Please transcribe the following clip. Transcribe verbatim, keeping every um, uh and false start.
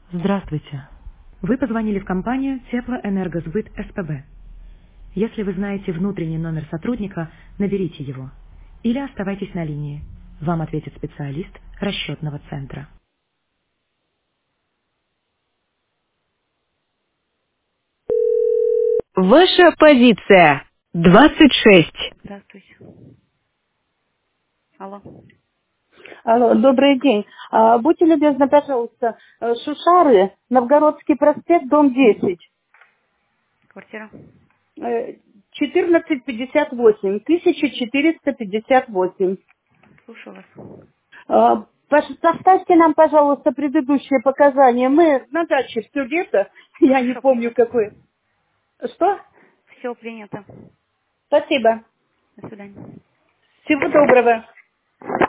Здравствуйте. Вы позвонили в компанию Теплоэнергосбыт СПБ. Если вы знаете внутренний номер сотрудника, наберите его. Или оставайтесь на линии. Вам ответит специалист расчетного центра. Ваша позиция. двадцать шесть. Здравствуйте. Алло. Алло, добрый день. А, будьте любезны, пожалуйста, э, Шушары, Новгородский проспект, дом десять, Квартира. э, четырнадцать пятьдесят восемь, тысяча четыреста пятьдесят восемь. Слушаю вас. А, пош- Составьте нам, пожалуйста, предыдущие показания. Мы на даче все лето, я не Хорошо, помню принято. какой. Что? Все принято. Спасибо. До свидания. Всего доброго.